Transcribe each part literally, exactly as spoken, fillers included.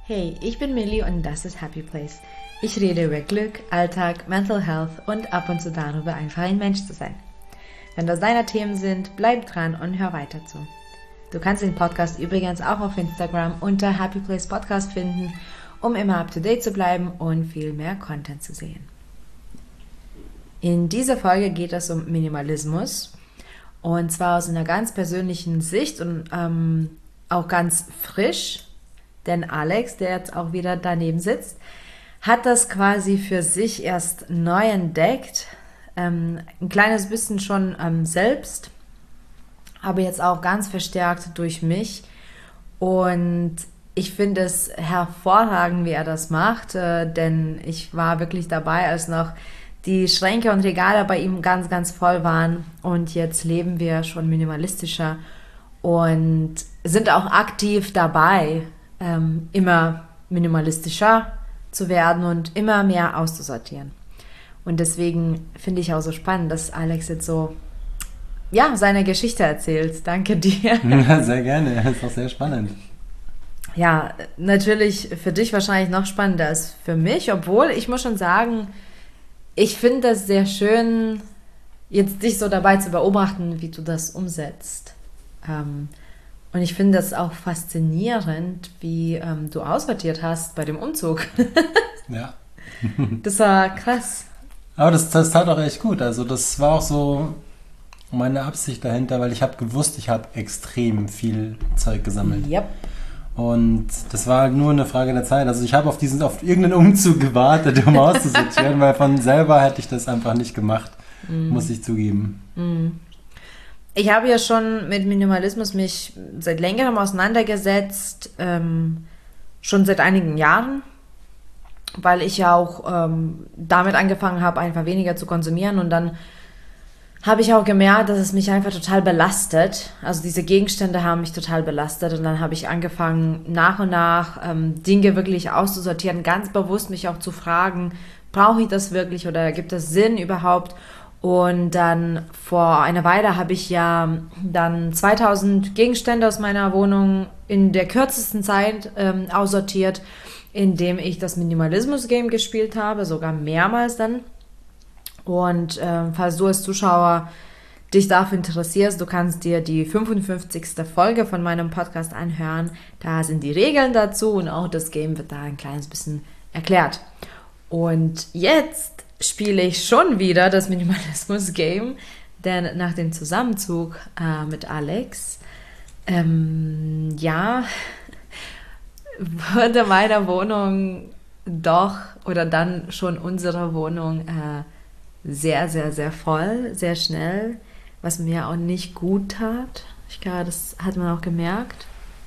Hey, ich bin Millie und das ist Happy Place. Ich rede über Glück, Alltag, Mental Health und ab und zu darüber, einfach ein Mensch zu sein. Wenn das deine Themen sind, bleib dran und hör weiter zu. Du kannst den Podcast übrigens auch auf Instagram unter Happy Place Podcast finden, um immer up to date zu bleiben und viel mehr Content zu sehen. In dieser Folge geht es um Minimalismus und zwar aus einer ganz persönlichen Sicht und ähm, auch ganz frisch, denn Alex, der jetzt auch wieder daneben sitzt, hat das quasi für sich erst neu entdeckt, ähm, ein kleines bisschen schon ähm, selbst, aber jetzt auch ganz verstärkt durch mich und ich finde es hervorragend, wie er das macht, äh, denn ich war wirklich dabei, als noch die Schränke und Regale bei ihm ganz, ganz voll waren und jetzt leben wir schon minimalistischer und sind auch aktiv dabei, ähm, immer minimalistischer zu werden und immer mehr auszusortieren. Und deswegen finde ich auch so spannend, dass Alex jetzt so ja, seine Geschichte erzählt. Danke dir. Ja, sehr gerne. Das ist auch sehr spannend. Ja, natürlich für dich wahrscheinlich noch spannender als für mich, obwohl ich muss schon sagen, ich finde das sehr schön, jetzt dich so dabei zu beobachten, wie du das umsetzt. Ähm, und ich finde das auch faszinierend, wie ähm, du aussortiert hast bei dem Umzug. Ja. Das war krass. Aber das, das tat auch echt gut. Also das war auch so meine Absicht dahinter, weil ich habe gewusst, ich habe extrem viel Zeug gesammelt. Yep. Und das war halt nur eine Frage der Zeit. Also ich habe auf diesen, auf irgendeinen Umzug gewartet, um auszusortieren, weil von selber hätte ich das einfach nicht gemacht, mm. muss ich zugeben. Mm. Ich habe ja schon mit Minimalismus mich seit längerem auseinandergesetzt, ähm, schon seit einigen Jahren, weil ich ja auch ähm, damit angefangen habe, einfach weniger zu konsumieren und dann habe ich auch gemerkt, dass es mich einfach total belastet. Also diese Gegenstände haben mich total belastet und dann habe ich angefangen, nach und nach ähm, Dinge wirklich auszusortieren, ganz bewusst mich auch zu fragen, brauche ich das wirklich oder gibt es Sinn überhaupt? Und dann vor einer Weile habe ich ja dann zweitausend Gegenstände aus meiner Wohnung in der kürzesten Zeit ähm, aussortiert, indem ich das Minimalismus-Game gespielt habe, sogar mehrmals dann. Und äh, falls du als Zuschauer dich dafür interessierst, du kannst dir die fünfundfünfzigste Folge von meinem Podcast anhören. Da sind die Regeln dazu und auch das Game wird da ein kleines bisschen erklärt. Und jetzt spiele ich schon wieder das Minimalismus-Game, denn nach dem Zusammenzug äh, mit Alex, ähm, ja, wurde meine Wohnung doch, oder dann schon unsere Wohnung äh, sehr, sehr, sehr voll, sehr schnell, was mir auch nicht gut tat. Ich glaube, das hat man auch gemerkt.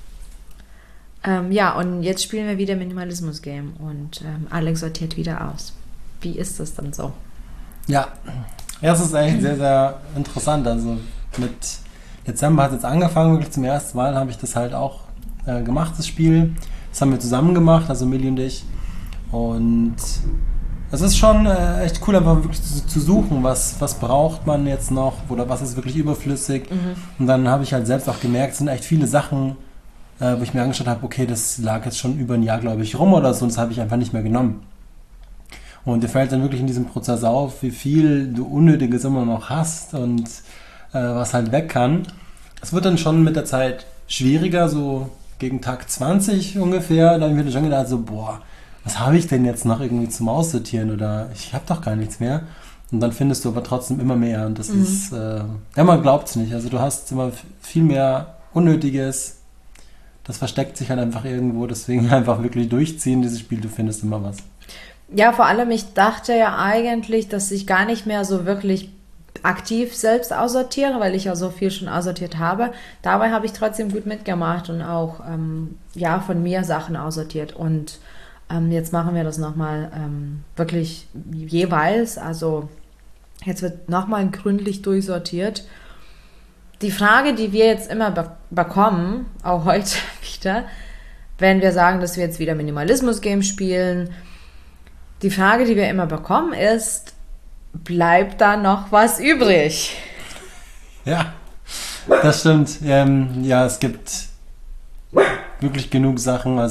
Ähm, ja, und jetzt spielen wir wieder Minimalismus-Game und ähm, Alex sortiert wieder aus. Wie ist das dann so? Ja, ja, es ist eigentlich sehr, sehr interessant. Also mit Dezember hat es jetzt angefangen, wirklich zum ersten Mal habe ich das halt auch äh, gemacht, das Spiel. Das haben wir zusammen gemacht, also Millie und ich. Und es ist schon äh, echt cool, einfach wirklich zu, zu suchen, was, was braucht man jetzt noch oder was ist wirklich überflüssig. Mhm. Und dann habe ich halt selbst auch gemerkt, es sind echt viele Sachen, äh, wo ich mir angeschaut habe, okay, das lag jetzt schon über ein Jahr, glaube ich, rum oder so und das habe ich einfach nicht mehr genommen. Und dir fällt dann wirklich in diesem Prozess auf, wie viel du Unnötiges immer noch hast und äh, was halt weg kann. Es wird dann schon mit der Zeit schwieriger, so gegen Tag zwanzig ungefähr. Da habe ich mir schon gedacht, so, boah, was habe ich denn jetzt noch irgendwie zum Aussortieren oder ich habe doch gar nichts mehr. Und dann findest du aber trotzdem immer mehr und das mhm. ist, äh, ja, man glaubt es nicht. Also du hast immer viel mehr Unnötiges. Das versteckt sich halt einfach irgendwo, deswegen einfach wirklich durchziehen, dieses Spiel, du findest immer was. Ja, vor allem, ich dachte ja eigentlich, dass ich gar nicht mehr so wirklich aktiv selbst aussortiere, weil ich ja so viel schon aussortiert habe. Dabei habe ich trotzdem gut mitgemacht und auch ähm, ja, von mir Sachen aussortiert. Und ähm, jetzt machen wir das nochmal ähm, wirklich jeweils. Also jetzt wird nochmal gründlich durchsortiert. Die Frage, die wir jetzt immer be- bekommen, auch heute wieder, wenn wir sagen, dass wir jetzt wieder Minimalismus-Game spielen, die Frage, die wir immer bekommen, ist, bleibt da noch was übrig? Ja, das stimmt. Ähm, ja, es gibt wirklich genug Sachen. Also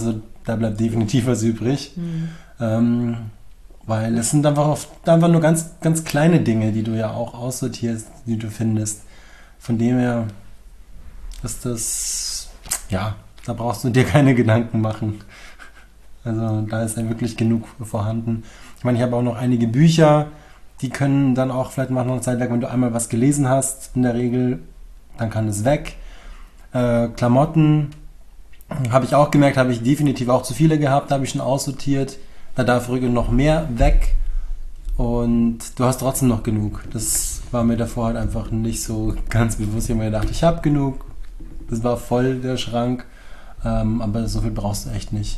da bleibt definitiv was übrig. Mhm. Ähm, weil es sind einfach, oft, einfach nur ganz, ganz kleine Dinge, die du ja auch aussortierst, die du findest. Von dem her ist das, ja, da brauchst du dir keine Gedanken machen. Also da ist ja wirklich genug vorhanden. Ich meine, ich habe auch noch einige Bücher, die können dann auch vielleicht noch eine Zeit lang, wenn du einmal was gelesen hast, in der Regel, dann kann es weg. Äh, Klamotten habe ich auch gemerkt, habe ich definitiv auch zu viele gehabt, habe ich schon aussortiert. Da darf ruhig noch mehr weg und du hast trotzdem noch genug. Das war mir davor halt einfach nicht so ganz bewusst. Ich habe mir gedacht, ich habe genug, das war voll der Schrank, ähm, aber so viel brauchst du echt nicht.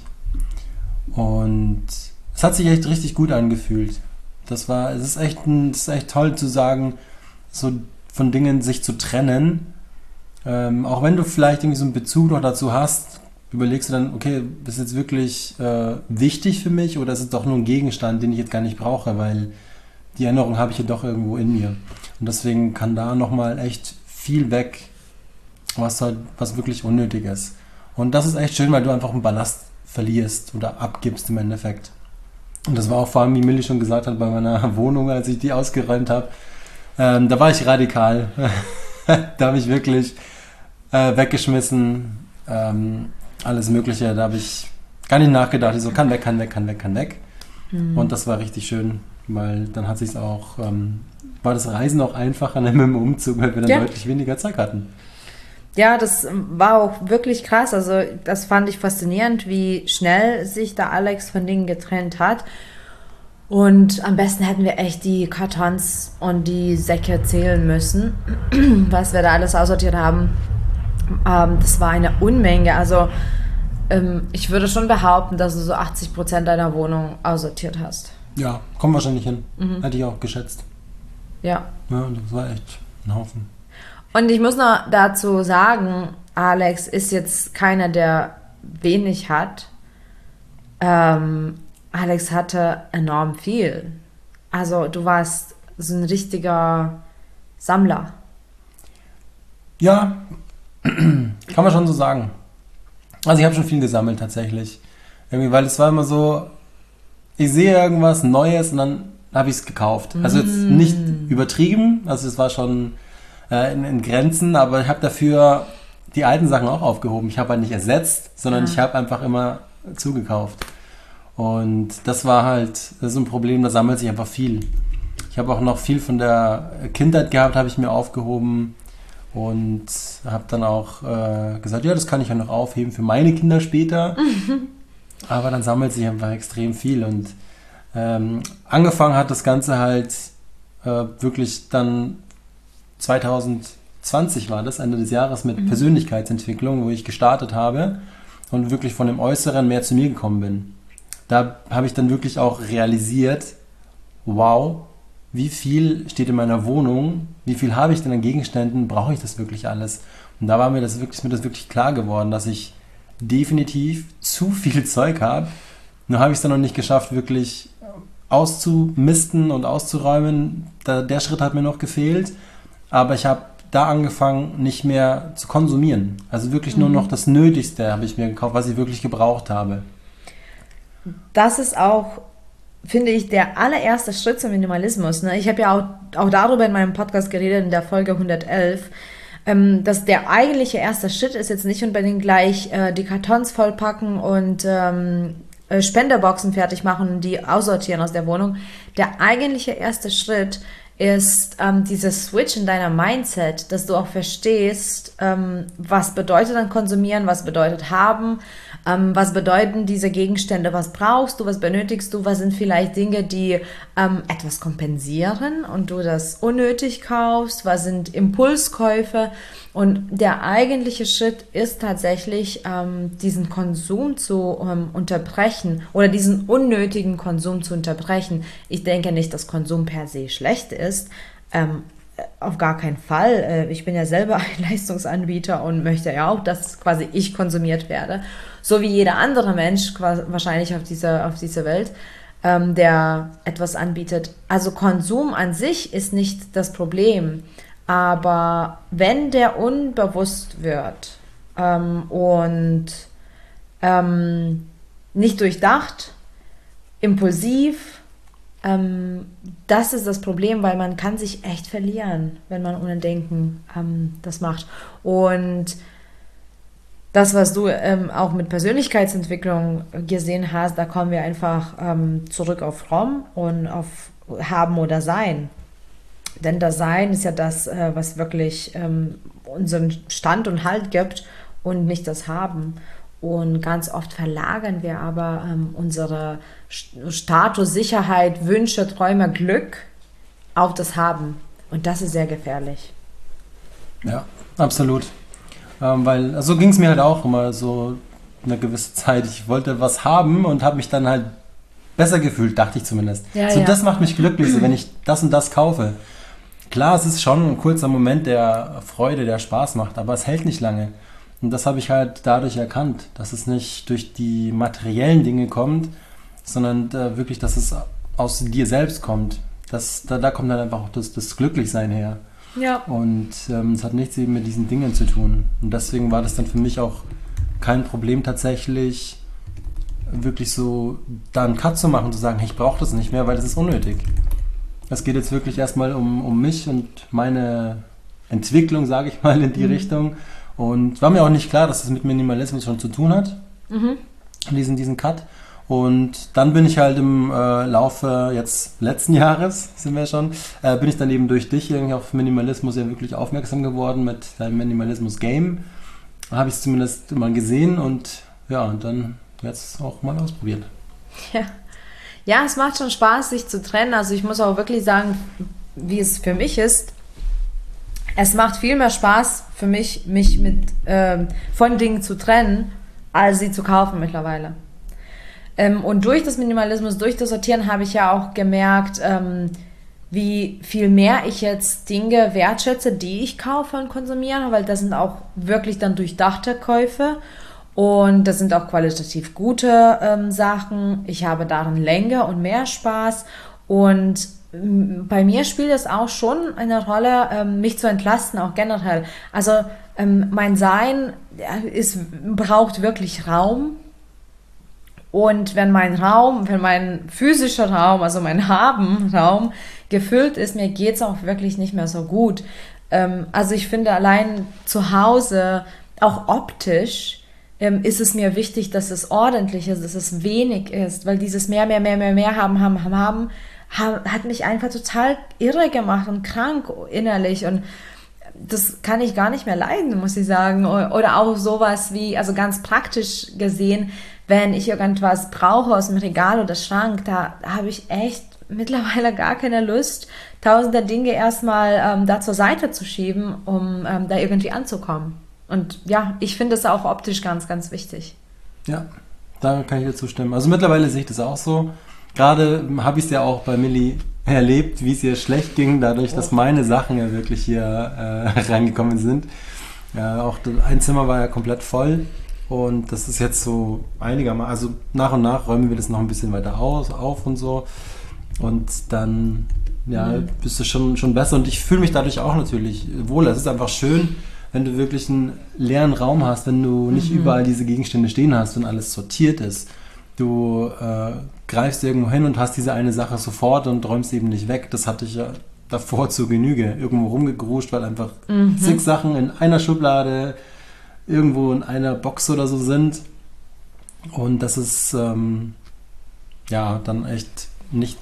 Und es hat sich echt richtig gut angefühlt. Das war, es ist echt, ein, es ist echt toll zu sagen, so von Dingen sich zu trennen. Ähm, auch wenn du vielleicht irgendwie so einen Bezug noch dazu hast, überlegst du dann, okay, ist jetzt wirklich äh, wichtig für mich oder ist es doch nur ein Gegenstand, den ich jetzt gar nicht brauche, weil die Erinnerung habe ich ja doch irgendwo in mir. Und deswegen kann da nochmal echt viel weg, was halt, was wirklich unnötig ist. Und das ist echt schön, weil du einfach einen Ballast verlierst oder abgibst im Endeffekt. Und das war auch vor allem, wie Millie schon gesagt hat, bei meiner Wohnung, als ich die ausgeräumt habe. Ähm, da war ich radikal. Da habe ich wirklich äh, weggeschmissen, ähm, alles Mögliche. Da habe ich gar nicht nachgedacht. Ich so, kann weg, kann weg, kann weg, kann weg. Mhm. Und das war richtig schön, weil dann hat sich's auch, ähm, war das Reisen auch einfacher mit dem Umzug, weil wir dann ja. deutlich weniger Zeit hatten. Ja, das war auch wirklich krass. Also das fand ich faszinierend, wie schnell sich da Alex von Dingen getrennt hat. Und am besten hätten wir echt die Kartons und die Säcke zählen müssen, was wir da alles aussortiert haben. Ähm, das war eine Unmenge. Also ähm, ich würde schon behaupten, dass du so achtzig Prozent deiner Wohnung aussortiert hast. Ja, kommt wahrscheinlich hin. Mhm. Hätte ich auch geschätzt. Ja. Ja, das war echt ein Haufen. Und ich muss noch dazu sagen, Alex ist jetzt keiner, der wenig hat. Ähm, Alex hatte enorm viel. Also du warst so ein richtiger Sammler. Ja, kann man schon so sagen. Also ich habe schon viel gesammelt tatsächlich. Irgendwie, weil es war immer so, ich sehe irgendwas Neues und dann habe ich es gekauft. Also jetzt nicht übertrieben, also es war schon In, in Grenzen, aber ich habe dafür die alten Sachen auch aufgehoben. Ich habe halt nicht ersetzt, sondern ja. ich habe einfach immer zugekauft. Und das war halt, das ist ein Problem, da sammelt sich einfach viel. Ich habe auch noch viel von der Kindheit gehabt, habe ich mir aufgehoben und habe dann auch äh, gesagt, ja, das kann ich ja noch aufheben für meine Kinder später. Aber dann sammelt sich einfach extrem viel und ähm, angefangen hat das Ganze halt äh, wirklich dann zwanzig zwanzig war das, Ende des Jahres mit mhm. Persönlichkeitsentwicklung, wo ich gestartet habe und wirklich von dem Äußeren mehr zu mir gekommen bin. Da habe ich dann wirklich auch realisiert, wow, wie viel steht in meiner Wohnung, wie viel habe ich denn an Gegenständen, brauche ich das wirklich alles? Und da war mir das wirklich, ist mir das wirklich klar geworden, dass ich definitiv zu viel Zeug habe. Nur habe ich es dann noch nicht geschafft, wirklich auszumisten und auszuräumen. Da, der Schritt hat mir noch gefehlt. Aber ich habe da angefangen, nicht mehr zu konsumieren. Also wirklich nur mhm. noch das Nötigste habe ich mir gekauft, was ich wirklich gebraucht habe. Das ist auch, finde ich, der allererste Schritt zum Minimalismus. Ne? Ich habe ja auch, auch darüber in meinem Podcast geredet, in der Folge hundertelf, ähm, dass der eigentliche erste Schritt ist jetzt nicht unbedingt gleich äh, die Kartons vollpacken und ähm, Spenderboxen fertig machen und die aussortieren aus der Wohnung. Der eigentliche erste Schritt ist ähm, dieses Switch in deiner Mindset, dass du auch verstehst, ähm, was bedeutet dann konsumieren, was bedeutet haben, ähm, was bedeuten diese Gegenstände, was brauchst du, was benötigst du, was sind vielleicht Dinge, die ähm, etwas kompensieren und du das unnötig kaufst, was sind Impulskäufe. Und der eigentliche Schritt ist tatsächlich, ähm, diesen Konsum zu ähm, unterbrechen oder diesen unnötigen Konsum zu unterbrechen. Ich denke nicht, dass Konsum per se schlecht ist. Ähm, auf gar keinen Fall. Äh, ich bin ja selber ein Leistungsanbieter und möchte ja auch, dass quasi ich konsumiert werde. So wie jeder andere Mensch quasi wahrscheinlich auf dieser, auf dieser Welt, ähm, der etwas anbietet. Also Konsum an sich ist nicht das Problem. Aber wenn der unbewusst wird ähm, und ähm, nicht durchdacht, impulsiv. Ähm, das ist das Problem, weil man kann sich echt verlieren, wenn man ohne Denken ähm, das macht. Und das, was du ähm, auch mit Persönlichkeitsentwicklung gesehen hast, da kommen wir einfach ähm, zurück auf Raum und auf Haben oder Sein. Denn das Sein ist ja das, äh, was wirklich ähm, unseren Stand und Halt gibt und nicht das Haben. Und ganz oft verlagern wir aber ähm, unsere Status, Sicherheit, Wünsche, Träume, Glück auf das Haben. Und das ist sehr gefährlich. Ja, absolut. Ähm, weil, also so ging es mir halt auch immer so eine gewisse Zeit. Ich wollte was haben und habe mich dann halt besser gefühlt, dachte ich zumindest. Ja, so, ja. Das macht mich glücklich, so, wenn ich das und das kaufe. Klar, es ist schon ein kurzer Moment der Freude, der Spaß macht, aber es hält nicht lange. Und das habe ich halt dadurch erkannt, dass es nicht durch die materiellen Dinge kommt, sondern äh, wirklich, dass es aus dir selbst kommt. Das, da, da kommt dann einfach auch das, das Glücklichsein her. Ja. Und ähm, es hat nichts eben mit diesen Dingen zu tun. Und deswegen war das dann für mich auch kein Problem tatsächlich, wirklich so da einen Cut zu machen und zu sagen, hey, ich brauche das nicht mehr, weil das ist unnötig. Es geht jetzt wirklich erstmal um, um mich und meine Entwicklung, sage ich mal, in die mhm. Richtung. Und war mir auch nicht klar, dass das mit Minimalismus schon zu tun hat, mhm. diesen, diesen Cut. Und dann bin ich halt im äh, Laufe jetzt letzten Jahres, sind wir schon, äh, bin ich dann eben durch dich irgendwie auf Minimalismus ja wirklich aufmerksam geworden mit deinem Minimalismus-Game. Da habe ich es zumindest mal gesehen und ja, und dann jetzt auch mal ausprobiert. Ja. Ja, es macht schon Spaß, sich zu trennen. Also ich muss auch wirklich sagen, wie es für mich ist. Es macht viel mehr Spaß für mich, mich mit ähm, von Dingen zu trennen, als sie zu kaufen mittlerweile. Ähm, und durch das Minimalismus, durch das Sortieren habe ich ja auch gemerkt, ähm, wie viel mehr ich jetzt Dinge wertschätze, die ich kaufe und konsumiere, weil das sind auch wirklich dann durchdachte Käufe. Und das sind auch qualitativ gute ähm, Sachen. Ich habe darin länger und mehr Spaß. Und ähm, bei mir spielt es auch schon eine Rolle, ähm, mich zu entlasten, auch generell. Also ähm, mein Sein ist, braucht wirklich Raum. Und wenn mein Raum, wenn mein physischer Raum, also mein Haben-Raum gefüllt ist, mir geht es auch wirklich nicht mehr so gut. Ähm, also ich finde allein zu Hause, auch optisch, ist es mir wichtig, dass es ordentlich ist, dass es wenig ist, weil dieses mehr, mehr, mehr, mehr, mehr haben, haben, haben, haben, hat mich einfach total irre gemacht und krank innerlich und das kann ich gar nicht mehr leiden, muss ich sagen. Oder auch sowas wie, also ganz praktisch gesehen, wenn ich irgendwas brauche aus dem Regal oder Schrank, da habe ich echt mittlerweile gar keine Lust, tausende Dinge erstmal ähm, da zur Seite zu schieben, um ähm, da irgendwie anzukommen. Und ja, ich finde es auch optisch ganz, ganz wichtig. Ja, da kann ich dir zustimmen. Also mittlerweile sehe ich das auch so. Gerade habe ich es ja auch bei Milli erlebt, wie es ihr schlecht ging, dadurch, dass meine Sachen ja wirklich hier äh, reingekommen sind. Ja, auch ein Zimmer war ja komplett voll und das ist jetzt so einigermaßen, also nach und nach räumen wir das noch ein bisschen weiter aus, auf und so. Und dann ja, mhm. bist du schon, schon besser und ich fühle mich dadurch auch natürlich wohl. Es ist einfach schön, wenn du wirklich einen leeren Raum hast, wenn du nicht mhm. überall diese Gegenstände stehen hast und alles sortiert ist. Du äh, greifst irgendwo hin und hast diese eine Sache sofort und räumst eben nicht weg. Das hatte ich ja davor zur Genüge. Irgendwo rumgegruscht, weil einfach mhm. zig Sachen in einer Schublade, irgendwo in einer Box oder so sind. Und das ist ähm, ja dann echt nicht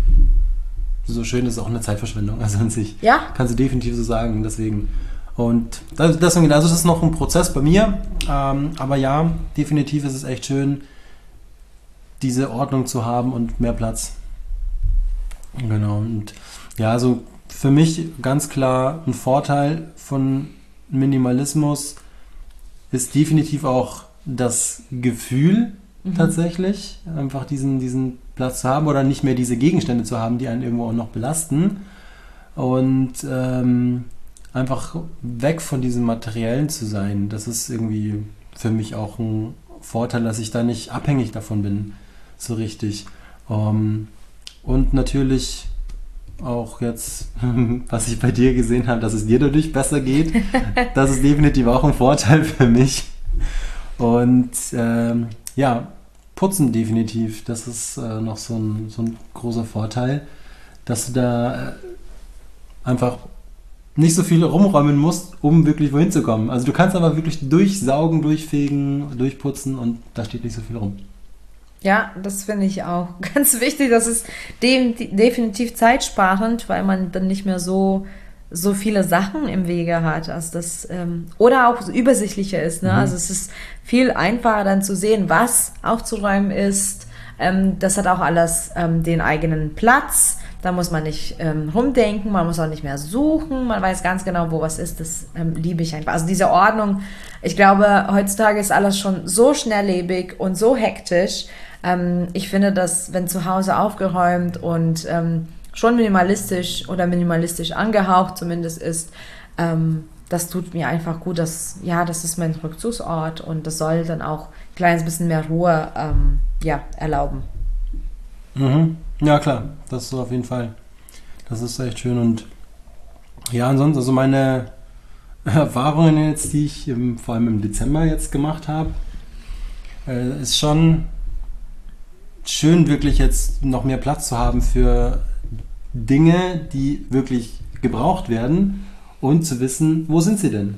so schön, das ist auch eine Zeitverschwendung. Also an sich ja. kannst du definitiv so sagen. Deswegen. Und deswegen, also das ist noch ein Prozess bei mir, ähm, aber ja, definitiv ist es echt schön, diese Ordnung zu haben und mehr Platz. Genau, und ja, also für mich ganz klar ein Vorteil von Minimalismus ist definitiv auch das Gefühl mhm. tatsächlich, einfach diesen, diesen Platz zu haben oder nicht mehr diese Gegenstände zu haben, die einen irgendwo auch noch belasten und ähm, einfach weg von diesem Materiellen zu sein, das ist irgendwie für mich auch ein Vorteil, dass ich da nicht abhängig davon bin, so richtig. Um, und natürlich auch jetzt, was ich bei dir gesehen habe, dass es dir dadurch besser geht, das ist definitiv auch ein Vorteil für mich. Und ähm, ja, Putzen definitiv. Das ist äh, noch so ein, so ein großer Vorteil, dass du da äh, einfach nicht so viel rumräumen musst, um wirklich wohin zu kommen. Also du kannst aber wirklich durchsaugen, durchfegen, durchputzen und da steht nicht so viel rum. Ja, das finde ich auch ganz wichtig. Das ist de definitiv zeitsparend, weil man dann nicht mehr so, so viele Sachen im Wege hat. Also das, ähm, oder auch so übersichtlicher ist. Ne? Mhm. Also es ist viel einfacher dann zu sehen, was aufzuräumen ist. Ähm, das hat auch alles ähm, den eigenen Platz. Da muss man nicht ähm, rumdenken, man muss auch nicht mehr suchen. Man weiß ganz genau, wo was ist. Das ähm, liebe ich einfach. Also diese Ordnung, ich glaube, heutzutage ist alles schon so schnelllebig und so hektisch. Ähm, ich finde, dass wenn zu Hause aufgeräumt und ähm, schon minimalistisch oder minimalistisch angehaucht zumindest ist, ähm, das tut mir einfach gut. Das, ja, das ist mein Rückzugsort und das soll dann auch ein kleines bisschen mehr Ruhe ähm, ja, erlauben. Mhm. Ja, klar, das ist auf jeden Fall. Das ist echt schön und ja, ansonsten, also meine Erfahrungen jetzt, die ich im, vor allem im Dezember jetzt gemacht habe, äh, ist schon schön, wirklich jetzt noch mehr Platz zu haben für Dinge, die wirklich gebraucht werden und zu wissen, wo sind sie denn?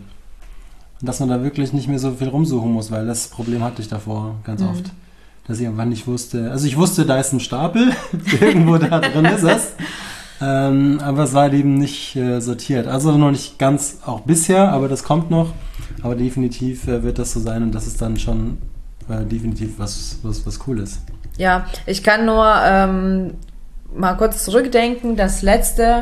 Und dass man da wirklich nicht mehr so viel rumsuchen muss, weil das Problem hatte ich davor ganz mhm. oft. Dass ich irgendwann nicht wusste, also ich wusste, da ist ein Stapel, irgendwo da drin ist es, ähm, aber es war eben nicht äh, sortiert. Also noch nicht ganz, auch bisher, aber das kommt noch, aber definitiv äh, wird das so sein und das ist dann schon äh, definitiv was, was, was Cooles. Ja, ich kann nur ähm, mal kurz zurückdenken, das letzte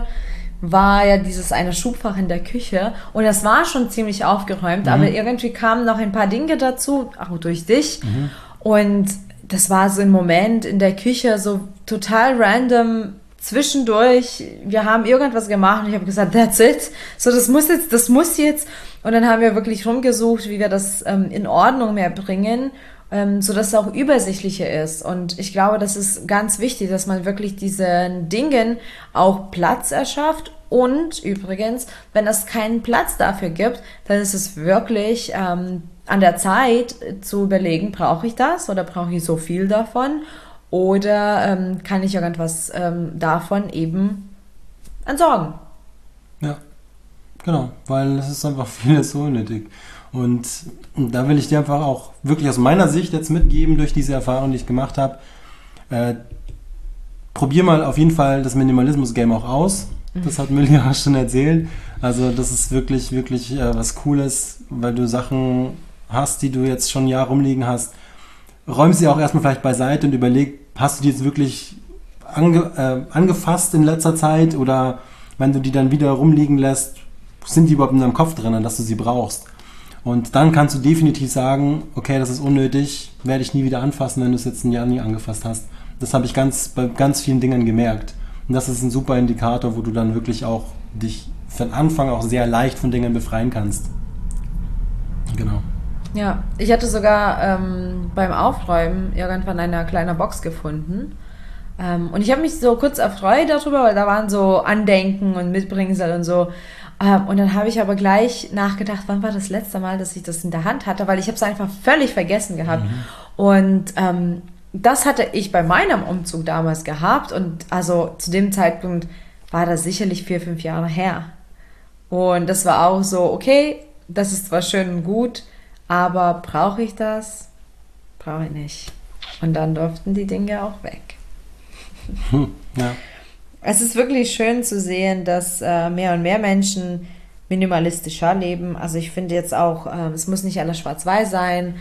war ja dieses eine Schubfach in der Küche und das war schon ziemlich aufgeräumt, mhm. aber irgendwie kamen noch ein paar Dinge dazu, auch durch dich mhm. und das war so ein Moment in der Küche, so total random zwischendurch, wir haben irgendwas gemacht und ich habe gesagt, that's it, so das muss jetzt, das muss jetzt und dann haben wir wirklich rumgesucht, wie wir das ähm, in Ordnung mehr bringen, ähm, sodass es auch übersichtlicher ist und ich glaube, das ist ganz wichtig, dass man wirklich diesen Dingen auch Platz erschafft und übrigens, wenn es keinen Platz dafür gibt, dann ist es wirklich ähm, an der Zeit zu überlegen, brauche ich das oder brauche ich so viel davon oder ähm, kann ich irgendwas ähm, davon eben entsorgen. Ja, genau, weil es ist einfach vieles unnötig. Und da will ich dir einfach auch wirklich aus meiner Sicht jetzt mitgeben, durch diese Erfahrung, die ich gemacht habe, äh, probier mal auf jeden Fall das Minimalismus-Game auch aus. Das hat Milja schon erzählt. Also das ist wirklich, wirklich äh, was Cooles, weil du Sachen hast, die du jetzt schon ein Jahr rumliegen hast. Räum sie auch erstmal vielleicht beiseite und überleg, hast du die jetzt wirklich ange, äh, angefasst in letzter Zeit oder wenn du die dann wieder rumliegen lässt, sind die überhaupt in deinem Kopf drin, dass du sie brauchst. Und dann kannst du definitiv sagen, okay, das ist unnötig, werde ich nie wieder anfassen, wenn du es jetzt ein Jahr nie angefasst hast. Das habe ich ganz, bei ganz vielen Dingen gemerkt. Und das ist ein super Indikator, wo du dann wirklich auch dich für den Anfang auch sehr leicht von Dingen befreien kannst. Genau. Ja, ich hatte sogar ähm, beim Aufräumen irgendwann eine kleine Box gefunden. Ähm, und ich habe mich so kurz erfreut darüber, weil da waren so Andenken und Mitbringsel und so. Ähm, und dann habe ich aber gleich nachgedacht, wann war das letzte Mal, dass ich das in der Hand hatte, weil ich habe es einfach völlig vergessen gehabt. Mhm. Und ähm, das hatte ich bei meinem Umzug damals gehabt und also zu dem Zeitpunkt war das sicherlich vier, fünf Jahre her. Und das war auch so, okay, das ist zwar schön und gut, aber brauche ich das? Brauche ich nicht. Und dann durften die Dinge auch weg. Hm, ja. Es ist wirklich schön zu sehen, dass äh, mehr und mehr Menschen minimalistischer leben. Also ich finde jetzt auch, äh, es muss nicht alles schwarz-weiß sein.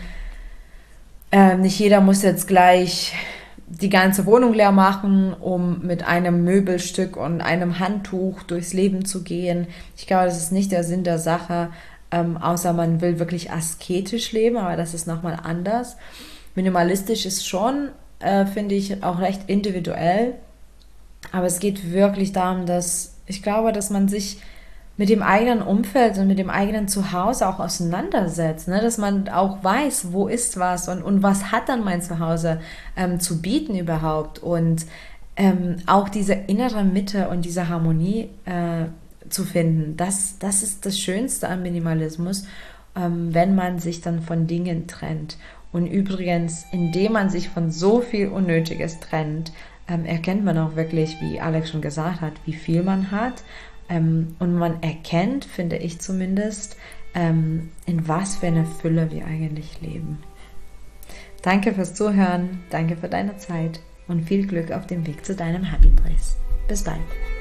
Ähm, nicht jeder muss jetzt gleich die ganze Wohnung leer machen, um mit einem Möbelstück und einem Handtuch durchs Leben zu gehen. Ich glaube, das ist nicht der Sinn der Sache, ähm, außer man will wirklich asketisch leben, aber das ist nochmal anders. Minimalistisch ist schon, äh, finde ich, auch recht individuell, aber es geht wirklich darum, dass ich glaube, dass man sich mit dem eigenen Umfeld und mit dem eigenen Zuhause auch auseinandersetzt, ne? Dass man auch weiß, wo ist was und, und was hat dann mein Zuhause ähm, zu bieten überhaupt und ähm, auch diese innere Mitte und diese Harmonie äh, zu finden, das, das ist das Schönste am Minimalismus, ähm, wenn man sich dann von Dingen trennt Und übrigens, indem man sich von so viel Unnötiges trennt, ähm, erkennt man auch wirklich, wie Alex schon gesagt hat, wie viel man hat. Ähm, und man erkennt, finde ich zumindest, ähm, in was für eine Fülle wir eigentlich leben. Danke fürs Zuhören, danke für deine Zeit und viel Glück auf dem Weg zu deinem Happy Place. Bis bald.